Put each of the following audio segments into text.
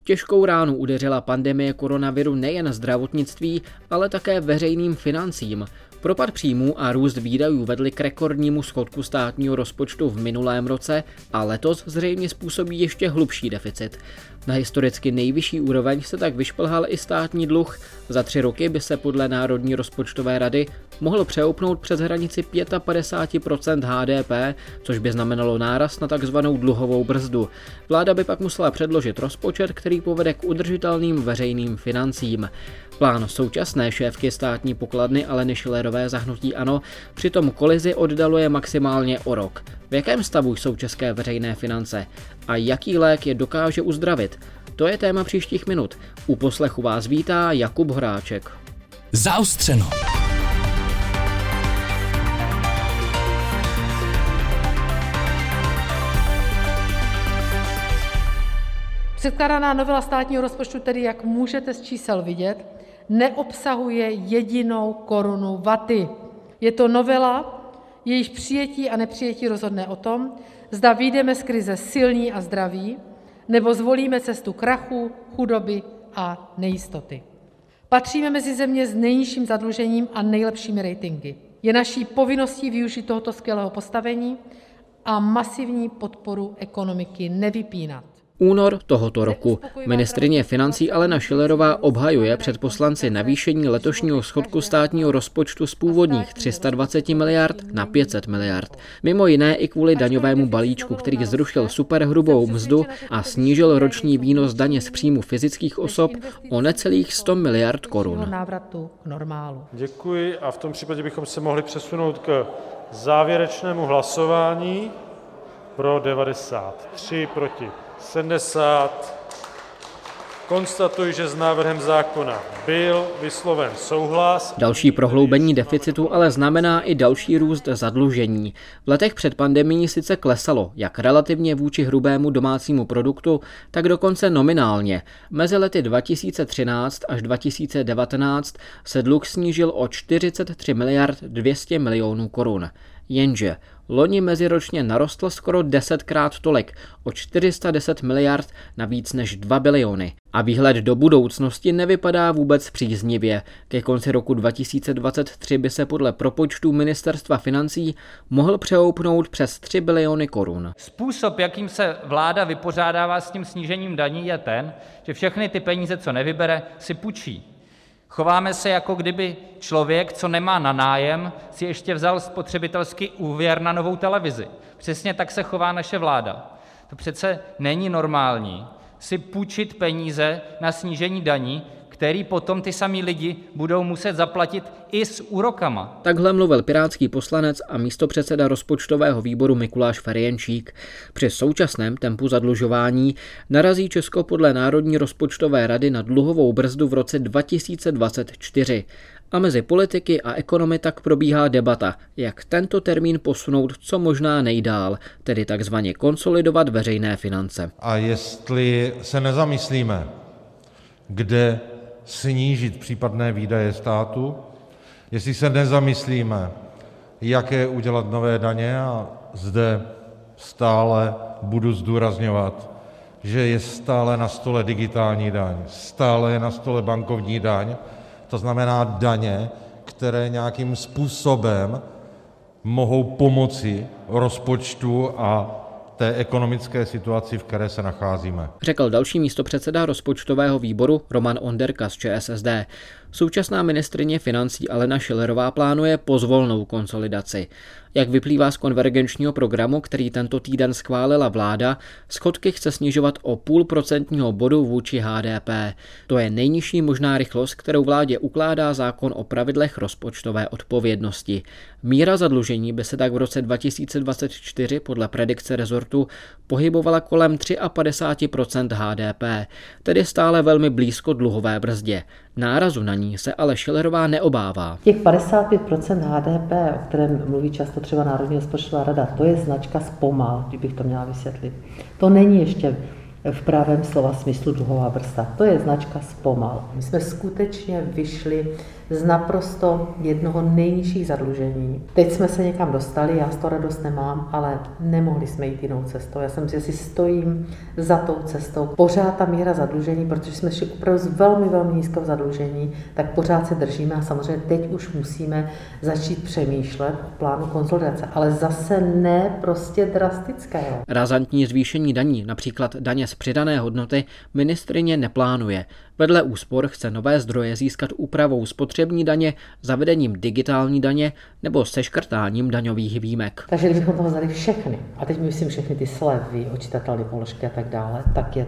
Těžkou ránu udeřila pandemie koronaviru nejen zdravotnictví, ale také veřejným financím. Propad příjmů a růst výdajů vedly k rekordnímu schodku státního rozpočtu v minulém roce a letos zřejmě způsobí ještě hlubší deficit. Na historicky nejvyšší úroveň se tak vyšplhal i státní dluh. Za 3 roky by se podle Národní rozpočtové rady mohl přeupnout přes hranici 55% HDP, což by znamenalo náraz na takzvanou dluhovou brzdu. Vláda by pak musela předložit rozpočet, který povede k udržitelným veřejným financím. Plán současné šéfky státní pokladny Aleny Schillerové za hnutí ANO přitom kolizi oddaluje maximálně o rok. V jakém stavu jsou české veřejné finance a jaký lék je dokáže uzdravit? To je téma příštích minut. U poslechu vás vítá Jakub Horáček. Zaostřeno. Předkládaná novela státního rozpočtu, tedy jak můžete z čísel vidět, neobsahuje jedinou korunu vaty. Je to novela, jejíž přijetí a nepřijetí rozhodne o tom, zda vyjdeme z krize silní a zdraví, nebo zvolíme cestu krachu, chudoby a nejistoty. Patříme mezi země s nejnižším zadlužením a nejlepšími ratingy. Je naší povinností využít tohoto skvělého postavení a masivní podporu ekonomiky nevypínat. Únor tohoto roku. Ministryně financí Alena Schillerová obhajuje před poslanci navýšení letošního schodku státního rozpočtu z původních 320 miliard na 500 miliard. Mimo jiné i kvůli daňovému balíčku, který zrušil superhrubou mzdu a snížil roční výnos daně z příjmu fyzických osob o necelých 100 miliard korun. Návratu k normálu. Děkuji a v tom případě bychom se mohli přesunout k závěrečnému hlasování. Pro 93, proti 70. Konstatuji, že s návrhem zákona byl vysloven souhlas. Další prohloubení deficitu ale znamená i další růst zadlužení. V letech před pandemií sice klesalo, jak relativně vůči hrubému domácímu produktu, tak dokonce nominálně. Mezi lety 2013 až 2019 se dluh snížil o 43 miliard 200 milionů korun. Jenže loni meziročně narostl skoro 10krát tolik, o 410 miliard na víc než 2 biliony. A výhled do budoucnosti nevypadá vůbec příznivě. Ke konci roku 2023 by se podle propočtů Ministerstva financí mohl přehoupnout přes 3 biliony korun. Způsob, jakým se vláda vypořádává s tím snížením daní, je ten, že všechny ty peníze, co nevybere, si půjčí. Chováme se, jako kdyby člověk, co nemá na nájem, si ještě vzal spotřebitelský úvěr na novou televizi. Přesně tak se chová naše vláda. To přece není normální si půjčit peníze na snížení daní, který potom ty samý lidi budou muset zaplatit i s úrokama. Takhle mluvil pirátský poslanec a místopředseda rozpočtového výboru Mikuláš Ferjenčík. Při současném tempu zadlužování narazí Česko podle Národní rozpočtové rady na dluhovou brzdu v roce 2024. A mezi politiky a ekonomy tak probíhá debata, jak tento termín posunout co možná nejdál, tedy takzvaně konsolidovat veřejné finance. A jestli se nezamyslíme, kde snížit případné výdaje státu, jestli se nezamyslíme, jaké udělat nové daně, a zde stále budu zdůrazňovat, že je stále na stole digitální daň, stále je na stole bankovní daň, to znamená daně, které nějakým způsobem mohou pomoci rozpočtu a té ekonomické situaci, v které se nacházíme. Řekl další místopředseda rozpočtového výboru Roman Onderka z ČSSD. Současná ministryně financí Alena Schillerová plánuje pozvolnou konsolidaci. Jak vyplývá z konvergenčního programu, který tento týden schválila vláda, schodky chce snižovat o 0,5% bodu vůči HDP. To je nejnižší možná rychlost, kterou vládě ukládá zákon o pravidlech rozpočtové odpovědnosti. Míra zadlužení by se tak v roce 2024 podle predikce rezortu pohybovala kolem 53% HDP, tedy stále velmi blízko dluhové brzdě. Nárazu na ní se ale Schillerová neobává. Těch 55% HDP, o kterém mluví často třeba Národní rozpočtová rada, to je značka zpomal, kdybych to měla vysvětlit. To není ještě v pravém slova smyslu dluhová brzda, to je značka zpomal. My jsme skutečně vyšli z naprosto jednoho nejnižších zadlužení. Teď jsme se někam dostali, já z toho radost nemám, ale nemohli jsme jít jinou cestou. Já jsem si stojím za tou cestou. Pořád ta míra zadlužení, protože jsme šli opravdu z velmi, velmi nízkého zadlužení, tak pořád se držíme a samozřejmě teď už musíme začít přemýšlet o plánu konsolidace, ale zase ne prostě drastického. Razantní zvýšení daní, například daně z přidané hodnoty, ministryně neplánuje. Vedle úspor chce nové zdroje získat úpravou spotřební daně, zavedením digitální daně nebo seškrtáním daňových výjimek. Takže kdybychom toho vzali všechny, a teď myslím všechny ty slevy, odčitatelné položky a tak dále,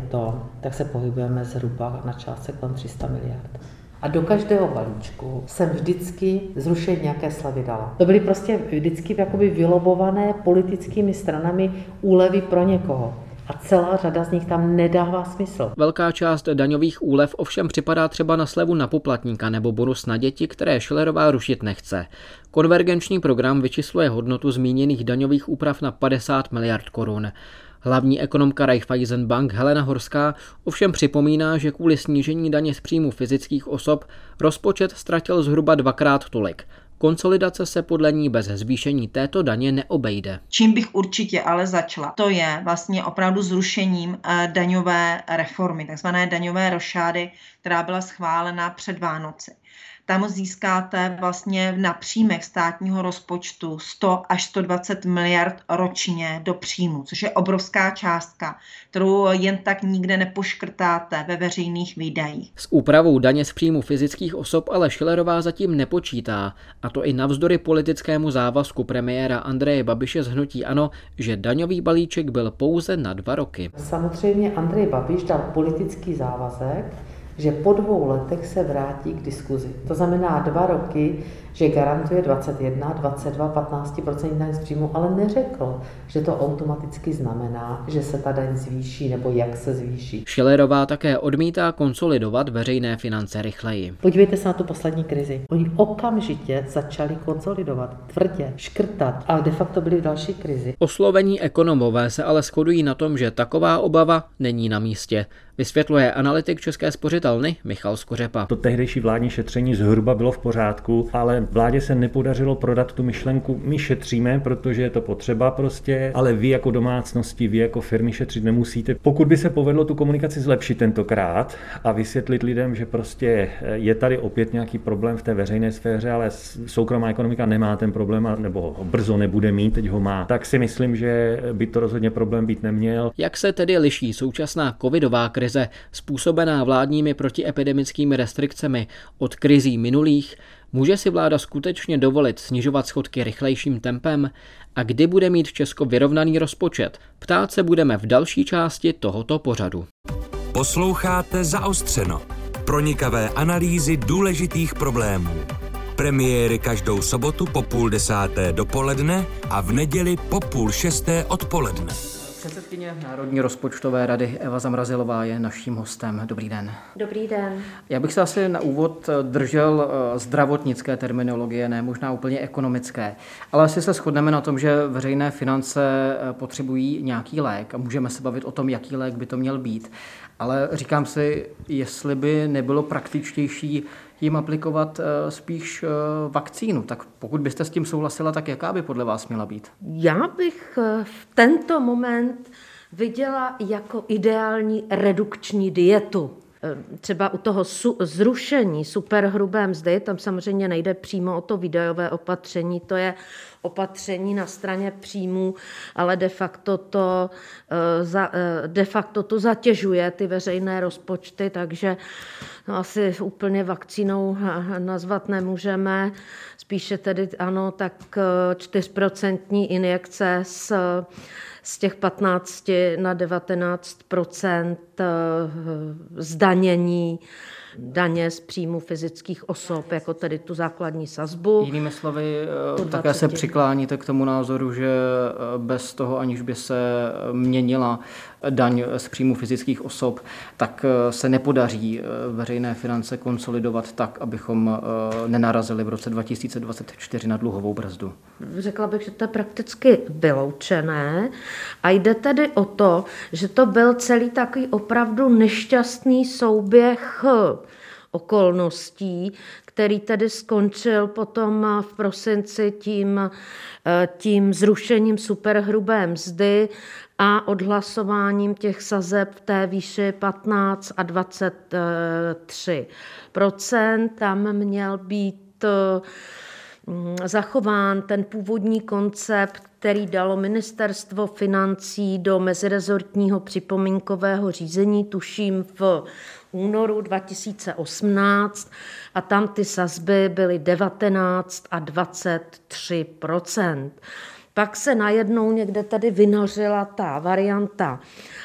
tak se pohybujeme zhruba na částce kolem 300 miliard. A do každého balíčku jsem vždycky zrušení nějaké slevy dala. To byly prostě vždycky jakoby vylobované politickými stranami úlevy pro někoho. A celá řada z nich tam nedává smysl. Velká část daňových úlev ovšem připadá třeba na slevu na poplatníka nebo bonus na děti, které Schillerová rušit nechce. Konvergenční program vyčísluje hodnotu zmíněných daňových úprav na 50 miliard korun. Hlavní ekonomka Raiffeisenbank Helena Horská ovšem připomíná, že kvůli snížení daně z příjmu fyzických osob rozpočet ztratil zhruba dvakrát tolik. Konsolidace se podle ní bez zvýšení této daně neobejde. Čím bych určitě ale začala, to je vlastně opravdu zrušením daňové reformy, takzvané daňové rošády, která byla schválena před Vánoci. Tam získáte vlastně na příjmech státního rozpočtu 100 až 120 miliard ročně do příjmu, což je obrovská částka, kterou jen tak nikde nepoškrtáte ve veřejných výdajích. S úpravou daně z příjmu fyzických osob ale Schillerová zatím nepočítá, a to i navzdory politickému závazku premiéra Andreje Babiše z hnutí ANO, že daňový balíček byl pouze na 2 roky. Samozřejmě Andrej Babiš dal politický závazek, že po 2 letech se vrátí k diskuzi. To znamená 2 roky, že garantuje 21, 22, 15% daň z příjmu, ale neřekl, že to automaticky znamená, že se ta daň zvýší nebo jak se zvýší. Schillerová také odmítá konsolidovat veřejné finance rychleji. Podívejte se na tu poslední krizi. Oni okamžitě začali konsolidovat, tvrdě, škrtat, ale de facto byli v další krizi. Oslovení ekonomové se ale shodují na tom, že taková obava není na místě. Vysvětluje analytik České spořitelny Michal Skořepa. To tehdejší vládní šetření zhruba bylo v pořádku, ale vládě se nepodařilo prodat tu myšlenku, my šetříme, protože je to potřeba prostě, ale vy jako domácnosti, vy jako firmy šetřit nemusíte. Pokud by se povedlo tu komunikaci zlepšit tentokrát a vysvětlit lidem, že prostě je tady opět nějaký problém v té veřejné sféře, ale soukromá ekonomika nemá ten problém, nebo ho brzo nebude mít, teď ho má, tak si myslím, že by to rozhodně problém být neměl. Jak se tedy liší současná covidová krize způsobená vládními protiepidemickými restrikcemi od krizí minulých? Může si vláda skutečně dovolit snižovat schodky rychlejším tempem? A kdy bude mít Česko vyrovnaný rozpočet? Ptát se budeme v další části tohoto pořadu. Posloucháte Zaostřeno. Pronikavé analýzy důležitých problémů. Premiéry každou sobotu po 5:30 dopoledne a v neděli po 5:30 odpoledne. Předsedkyně Národní rozpočtové rady Eva Zamrazilová je naším hostem. Dobrý den. Dobrý den. Já bych se asi na úvod držel zdravotnické terminologie, ne možná úplně ekonomické. Ale asi se shodneme na tom, že veřejné finance potřebují nějaký lék a můžeme se bavit o tom, jaký lék by to měl být. Ale říkám si, jestli by nebylo praktičtější jim aplikovat spíš vakcínu. Tak pokud byste s tím souhlasila, tak jaká by podle vás měla být? Já bych v tento moment viděla jako ideální redukční dietu. Třeba u toho zrušení superhrubé mzdy, tam samozřejmě nejde přímo o to výdajové opatření, to je opatření na straně příjmů, ale de facto to zatěžuje ty veřejné rozpočty, takže asi úplně vakcínou nazvat nemůžeme. Spíše tedy ano, tak 4% injekce z těch 15 na 19% zdanění daně z příjmu fyzických osob, jako tedy tu základní sazbu. Jinými slovy, také se přikláníte k tomu názoru, že bez toho, aniž by se měnila daň z příjmu fyzických osob, tak se nepodaří veřejné finance konsolidovat tak, abychom nenarazili v roce 2024 na dluhovou brzdu. Řekla bych, že to je prakticky vyloučené a jde tedy o to, že to byl celý takový opravdu nešťastný souběh okolností, který tedy skončil potom v prosinci tím zrušením superhrubé mzdy a odhlasováním těch sazeb v té výši 15 a 23%. Tam měl být zachován ten původní koncept, který dalo Ministerstvo financí do mezirezortního připomínkového řízení, tuším v únoru 2018, a tam ty sazby byly 19 a 23%. Pak se najednou někde tady vynořila ta varianta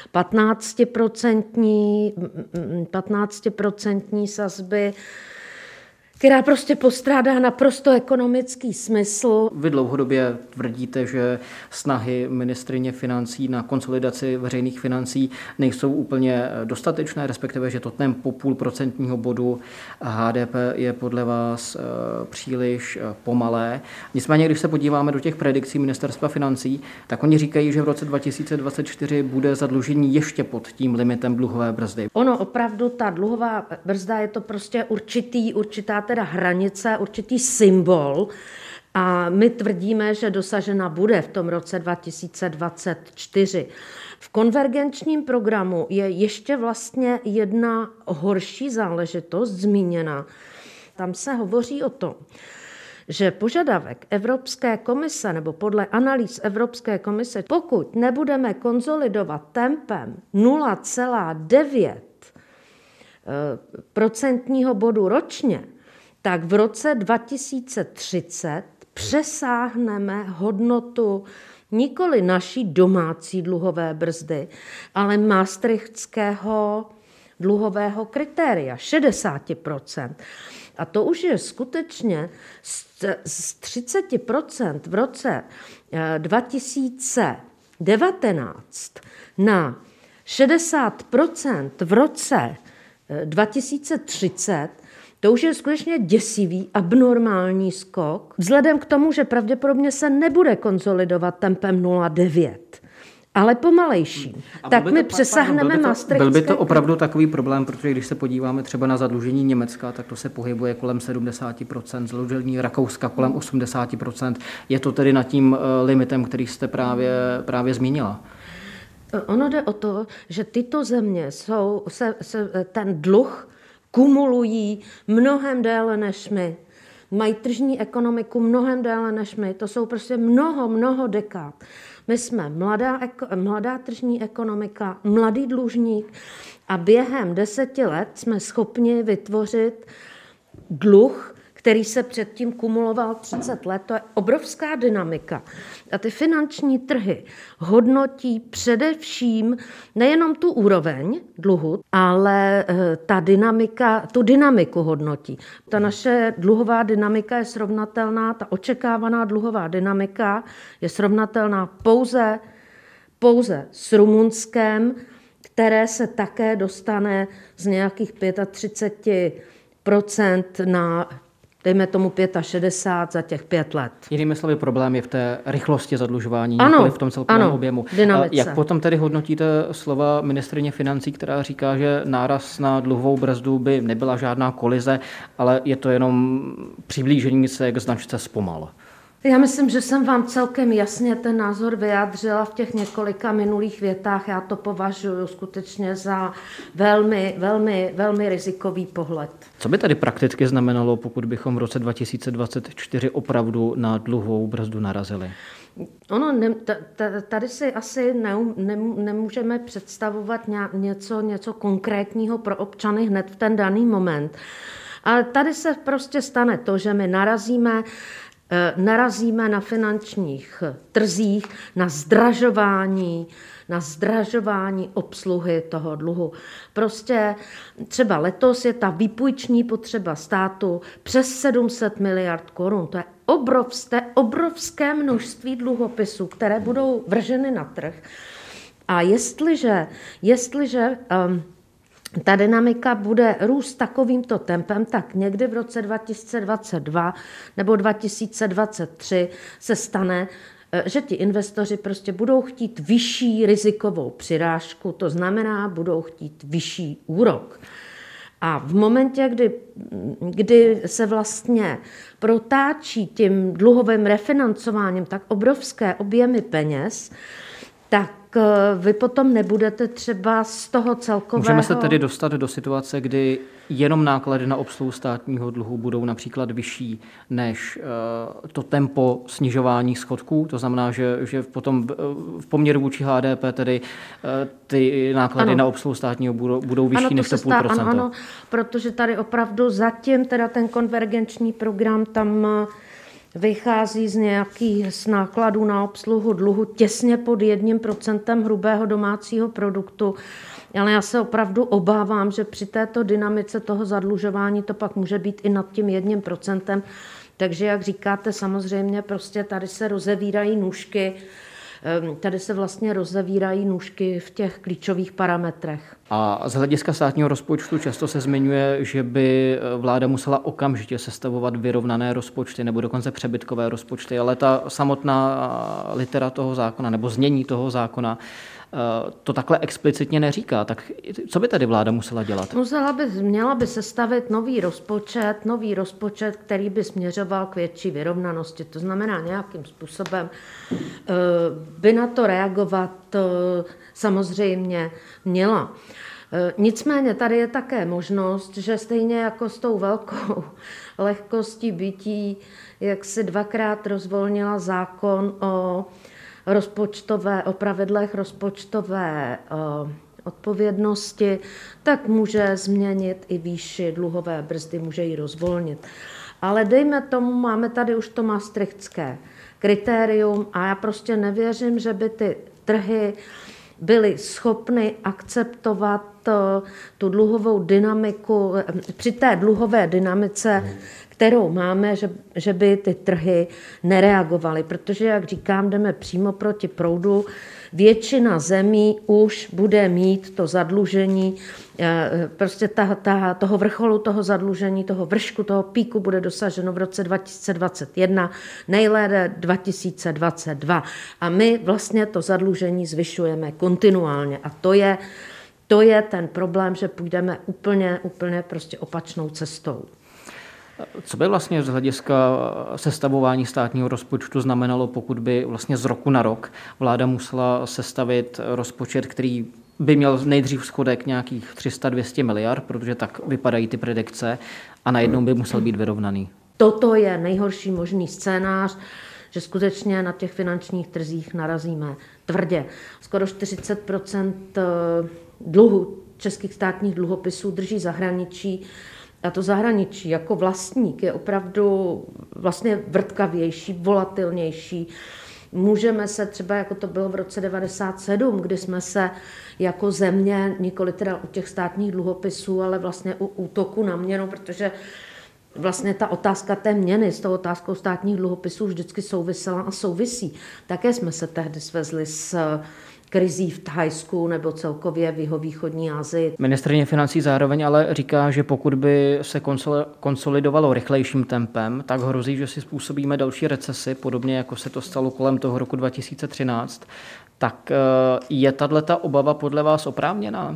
15% sazby, která prostě postrádá naprosto ekonomický smysl. Vy dlouhodobě tvrdíte, že snahy ministryně financí na konsolidaci veřejných financí nejsou úplně dostatečné, respektive, že to tempo 0,5% bodu HDP je podle vás příliš pomalé. Nicméně, když se podíváme do těch predikcí Ministerstva financí, tak oni říkají, že v roce 2024 bude zadlužení ještě pod tím limitem dluhové brzdy. Ono opravdu, ta dluhová brzda je to prostě určitá teda hranice, určitý symbol, a my tvrdíme, že dosažena bude v tom roce 2024. V konvergenčním programu je ještě vlastně jedna horší záležitost zmíněna. Tam se hovoří o tom, že požadavek Evropské komise, nebo podle analýz Evropské komise, pokud nebudeme konsolidovat tempem 0,9% bodu ročně, tak v roce 2030 přesáhneme hodnotu nikoli naší domácí dluhové brzdy, ale maastrichtského dluhového kritéria 60%. A to už je skutečně z 30% v roce 2019 na 60% v roce 2030, to už je skutečně děsivý, abnormální skok, vzhledem k tomu, že pravděpodobně se nebude konsolidovat tempem 0,9, ale pomalejším. Tak my přesáhneme maastrichtské. Byl by to opravdu takový problém, protože když se podíváme třeba na zadlužení Německa, tak to se pohybuje kolem 70%, zadlužení Rakouska kolem 80%. Je to tedy nad tím limitem, který jste právě zmínila? Ono jde o to, že tyto země ten dluh kumulují mnohem déle než my. Mají tržní ekonomiku mnohem déle než my. To jsou prostě mnoho dekád. My jsme mladá tržní ekonomika, mladý dlužník a během 10 let jsme schopni vytvořit dluh, který se předtím kumuloval 30 let. To je obrovská dynamika. A ty finanční trhy hodnotí především nejenom tu úroveň dluhu, ale tu dynamiku hodnotí. Ta naše dluhová dynamika je srovnatelná, ta očekávaná dluhová dynamika je srovnatelná pouze s Rumunskem, které se také dostane z nějakých 35% na, dejme tomu, 65 za těch 5 let. Jinými slovy, problém je v té rychlosti zadlužování, nikoli v tom celkovém objemu. Dynamice. Jak potom tedy hodnotíte slova ministryně financí, která říká, že náraz na dluhovou brzdu by nebyla žádná kolize, ale je to jenom přiblížení se k značce zpomal? Já myslím, že jsem vám celkem jasně ten názor vyjádřila v těch několika minulých větách. Já to považuji skutečně za velmi rizikový pohled. Co by tady prakticky znamenalo, pokud bychom v roce 2024 opravdu na dluhovou brzdu narazili? Tady si asi nemůžeme představovat něco konkrétního pro občany hned v ten daný moment. Ale tady se prostě stane to, že my narazíme na finančních trzích, na zdražování obsluhy toho dluhu. Prostě třeba letos je ta výpůjční potřeba státu přes 700 miliard korun. To je obrovské množství dluhopisů, které budou vrženy na trh. A jestliže ta dynamika bude růst takovýmto tempem, tak někdy v roce 2022 nebo 2023 se stane, že ti investoři prostě budou chtít vyšší rizikovou přirážku, to znamená, budou chtít vyšší úrok. A v momentě, kdy se vlastně protáčí tím dluhovým refinancováním tak obrovské objemy peněz, tak vy potom nebudete třeba z toho celkového... Můžeme se tedy dostat do situace, kdy jenom náklady na obsluhu státního dluhu budou například vyšší než to tempo snižování schodků, to znamená, že potom v poměru vůči HDP tedy ty náklady na obsluhu státního budou vyšší než to 0,5%. Ano, protože tady opravdu zatím teda ten konvergenční program tam vychází z nákladů na obsluhu dluhu těsně pod 1% hrubého domácího produktu. Ale já se opravdu obávám, že při této dynamice toho zadlužování to pak může být i nad tím 1%. Takže, jak říkáte, samozřejmě prostě tady se rozevírají nůžky. Tady se vlastně rozevírají nůžky v těch klíčových parametrech. A z hlediska státního rozpočtu často se zmiňuje, že by vláda musela okamžitě sestavovat vyrovnané rozpočty nebo dokonce přebytkové rozpočty, ale ta samotná litera toho zákona nebo znění toho zákona to takhle explicitně neříká. Tak co by tady vláda musela dělat? Měla by sestavit nový rozpočet, který by směřoval k větší vyrovnanosti. To znamená, nějakým způsobem by na to reagovat samozřejmě měla. Nicméně tady je také možnost, že stejně jako s tou velkou lehkostí bytí, jak si dvakrát rozvolnila zákon o pravidlech rozpočtové odpovědnosti, tak může změnit i výši dluhové brzdy, může ji rozvolnit. Ale dejme tomu, máme tady už to maastrichtské kritérium a já prostě nevěřím, že by ty trhy byly schopny akceptovat tu dluhovou dynamiku, při té dluhové dynamice, kterou máme, že by ty trhy nereagovaly. Protože, jak říkám, jdeme přímo proti proudu. Většina zemí už bude mít to zadlužení, prostě toho vrcholu toho zadlužení, toho vršku, toho píku bude dosaženo v roce 2021, nejlépe 2022. A my vlastně to zadlužení zvyšujeme kontinuálně. A to je ten problém, že půjdeme úplně prostě opačnou cestou. Co by vlastně z hlediska sestavování státního rozpočtu znamenalo, pokud by vlastně z roku na rok vláda musela sestavit rozpočet, který by měl nejdřív schodek nějakých 300-200 miliard, protože tak vypadají ty predikce, a najednou by musel být vyrovnaný? Toto je nejhorší možný scénář, že skutečně na těch finančních trzích narazíme tvrdě. Skoro 40% dluhu českých státních dluhopisů drží zahraničí. A to zahraničí jako vlastník je opravdu vlastně vrtkavější, volatilnější. Můžeme se třeba, jako to bylo v roce 1997, kdy jsme se jako země, nikoli teda u těch státních dluhopisů, ale vlastně u útoku na měnu, protože vlastně ta otázka té měny s tou otázkou státních dluhopisů vždycky souvisela a souvisí. Také jsme se tehdy svezli s krizí v Thajsku nebo celkově v jihovýchodní Asii. Ministryně financí zároveň ale říká, že pokud by se konsolidovalo rychlejším tempem, tak hrozí, že si způsobíme další recesi, podobně jako se to stalo kolem toho roku 2013. Tak je tato obava podle vás oprávněná?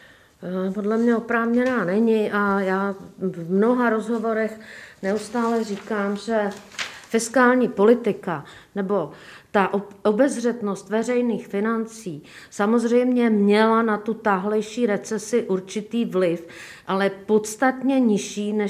Podle mě oprávněná není a já v mnoha rozhovorech neustále říkám, že fiskální politika nebo ta obezřetnost veřejných financí samozřejmě měla na tu táhlejší recesi určitý vliv, ale podstatně nižší, než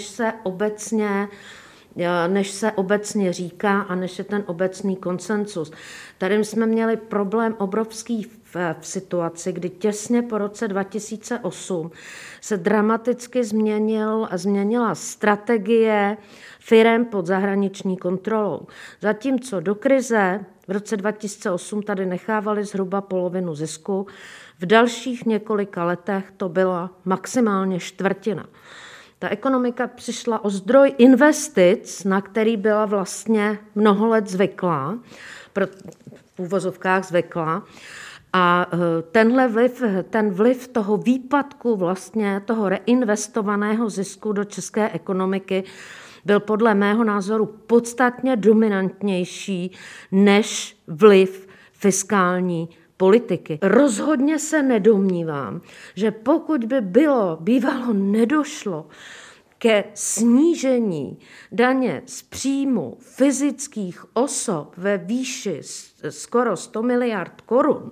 se obecně říká a než je ten obecný konsensus. Tady jsme měli problém obrovský v situaci, kdy těsně po roce 2008 se dramaticky změnila strategie firem pod zahraniční kontrolou. Zatímco do krize v roce 2008 tady nechávali zhruba polovinu zisku, v dalších několika letech to byla maximálně čtvrtina. Ta ekonomika přišla o zdroj investic, na který byla vlastně mnoho let zvyklá, v úvozovkách zvyklá. A ten vliv toho výpadku vlastně toho reinvestovaného zisku do české ekonomiky byl podle mého názoru podstatně dominantnější než vliv fiskální politiky. Rozhodně se nedomnívám, že pokud by bývalo nedošlo ke snížení daně z příjmu fyzických osob ve výši skoro 100 miliard korun,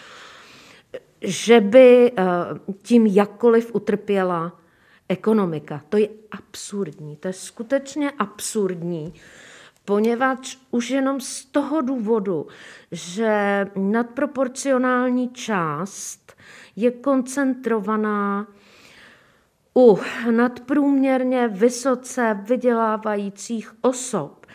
že by tím jakkoliv utrpěla ekonomika. To je absurdní, to je skutečně absurdní, poněvadž už jenom z toho důvodu, že nadproporcionální část je koncentrovaná u nadprůměrně vysoce vydělávajících osob.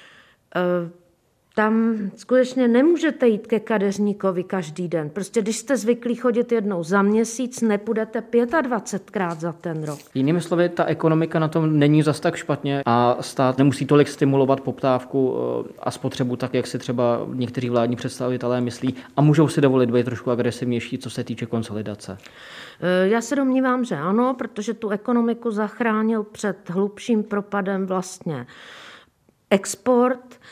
Tam skutečně nemůžete jít ke kadeřníkovi každý den. Prostě když jste zvyklí chodit jednou za měsíc, nepůjdete 25krát za ten rok. Jinými slovy, ta ekonomika na tom není zas tak špatně a stát nemusí tolik stimulovat poptávku a spotřebu tak, jak si třeba někteří vládní představitelé myslí, a můžou si dovolit být trošku agresivnější, co se týče konsolidace. Já se domnívám, že ano, protože tu ekonomiku zachránil před hlubším propadem vlastně export.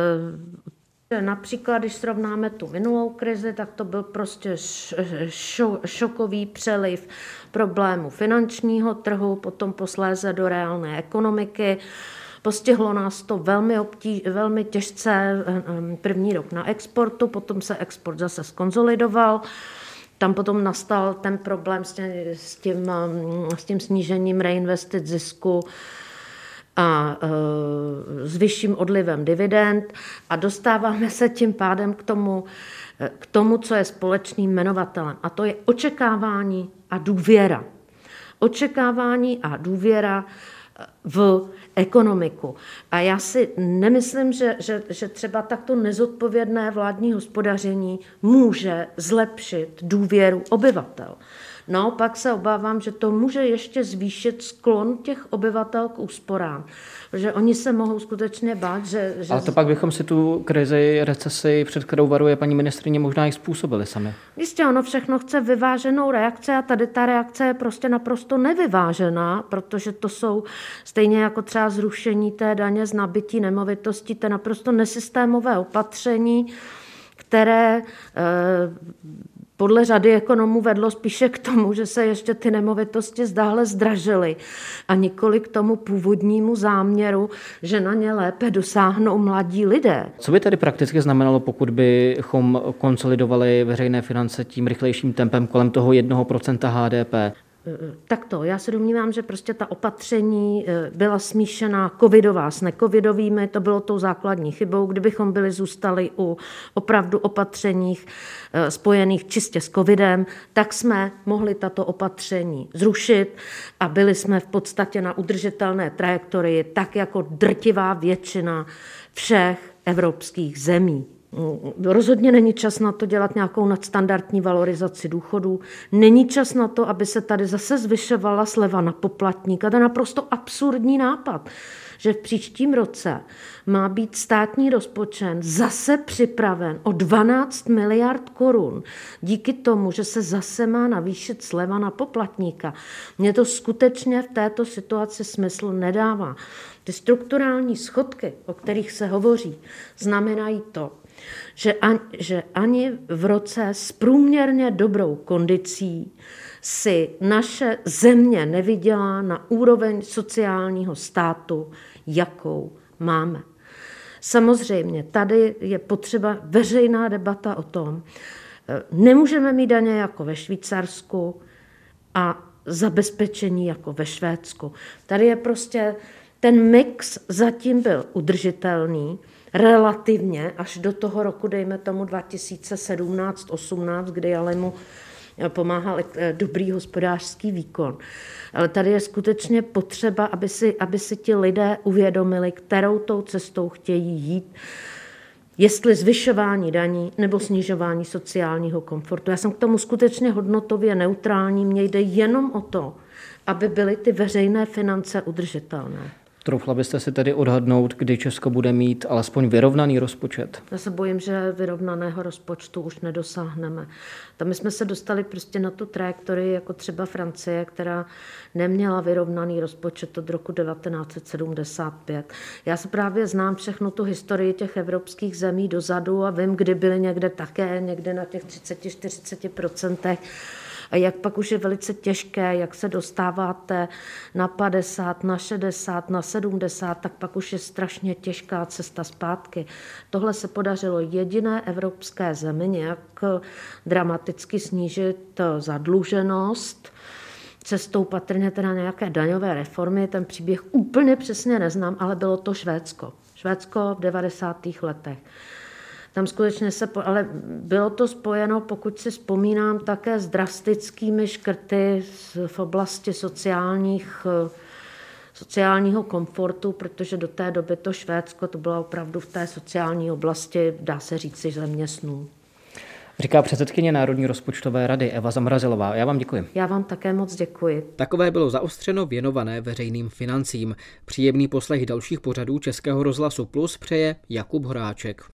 Například, když srovnáme tu minulou krizi, tak to byl prostě šokový přeliv problému finančního trhu, potom posléze do reálné ekonomiky. Postihlo nás to velmi těžce první rok na exportu, potom se export zase zkonsolidoval. Tam potom nastal ten problém s tím snížením reinvestic zisku a s vyšším odlivem dividend a dostáváme se tím pádem k tomu, co je společným jmenovatelem. A to je očekávání a důvěra. Očekávání a důvěra v ekonomiku. A já si nemyslím, že třeba takto nezodpovědné vládní hospodaření může zlepšit důvěru obyvatel. Naopak se obávám, že to může ještě zvýšit sklon těch obyvatel k úsporám. Protože oni se mohou skutečně bát, že... Ale to pak bychom si tu krizi, recesi, před kterou varuje paní ministryně, možná i způsobili sami. Jistě, ono všechno chce vyváženou reakci a tady ta reakce je prostě naprosto nevyvážená, protože to jsou stejně jako třeba zrušení té daně z nabytí nemovitostí, to je naprosto nesystémové opatření, které podle řady ekonomů vedlo spíše k tomu, že se ještě ty nemovitosti zdále zdražily a nikoli k tomu původnímu záměru, že na ně lépe dosáhnou mladí lidé. Co by tedy prakticky znamenalo, pokud bychom konsolidovali veřejné finance tím rychlejším tempem kolem toho 1% HDP? Takto, já se domnívám, že prostě ta opatření byla smíšená covidová s necovidovými, to bylo tou základní chybou. Kdybychom zůstali u opravdu opatřeních spojených čistě s covidem, tak jsme mohli tato opatření zrušit a byli jsme v podstatě na udržitelné trajektorii, tak jako drtivá většina všech evropských zemí. Rozhodně není čas na to dělat nějakou nadstandardní valorizaci důchodů. Není čas na to, aby se tady zase zvyšovala sleva na poplatníka. To je naprosto absurdní nápad, že v příštím roce má být státní rozpočet zase připraven o 12 miliard korun díky tomu, že se zase má navýšit sleva na poplatníka. Mně to skutečně v této situaci smysl nedává. Ty strukturální schodky, o kterých se hovoří, znamenají to, že ani v roce s průměrně dobrou kondicí si naše země nevydělá na úroveň sociálního státu, jakou máme. Samozřejmě tady je potřeba veřejná debata o tom, nemůžeme mít daně jako ve Švýcarsku a zabezpečení jako ve Švédsku. Tady je prostě ten mix zatím byl udržitelný, relativně až do toho roku, dejme tomu 2017-18, kdy ale mu pomáhal dobrý hospodářský výkon. Ale tady je skutečně potřeba, aby si ti lidé uvědomili, kterou tou cestou chtějí jít, jestli zvyšování daní nebo snižování sociálního komfortu. Já jsem k tomu skutečně hodnotově neutrální, mně jde jenom o to, aby byly ty veřejné finance udržitelné. Troufla byste si tedy odhadnout, kdy Česko bude mít alespoň vyrovnaný rozpočet? Já se bojím, že vyrovnaného rozpočtu už nedosáhneme. Tam my jsme se dostali prostě na tu trajektorii, jako třeba Francie, která neměla vyrovnaný rozpočet od roku 1975. Já se právě znám všechno tu historii těch evropských zemí dozadu a vím, kdy byly někde také, někde na těch 30-40%. A jak pak už je velice těžké, jak se dostáváte na 50, na 60, na 70, tak pak už je strašně těžká cesta zpátky. Tohle se podařilo jediné evropské zemi nějak dramaticky snížit zadluženost, cestou patrně teda nějaké daňové reformy. Ten příběh úplně přesně neznám, ale bylo to Švédsko. Švédsko v 90. letech. Tam skutečně ale bylo to spojeno, pokud si vzpomínám, také s drastickými škrty v oblasti sociálního komfortu, protože do té doby to Švédsko, to bylo opravdu v té sociální oblasti, dá se říci, země snů. Říká předsedkyně Národní rozpočtové rady Eva Zamrazilová. Já vám děkuji. Já vám také moc děkuji. Takové bylo Zaostřeno věnované veřejným financím. Příjemný poslech dalších pořadů Českého rozhlasu Plus přeje Jakub Horáček.